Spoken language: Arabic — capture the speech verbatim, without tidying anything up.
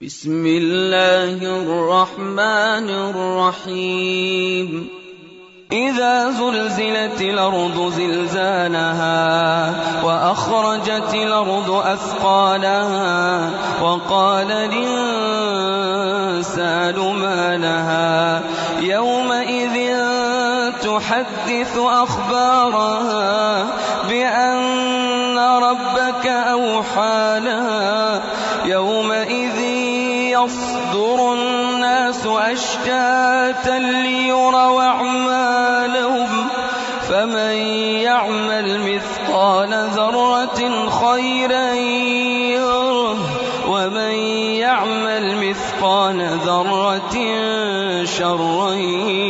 بسم الله الرحمن الرحيم إذا زلزلت الأرض زلزالها وأخرجت الأرض أثقالها وقال الإنسان ما لها يومئذ تحدث أخبارها بأن ربك أوحى لها يومئذ يصدر الناس أشتاتا ليروا أعمالهم فمن يعمل مثقال ذرة خيرا يره ومن يعمل مثقال ذرة شرا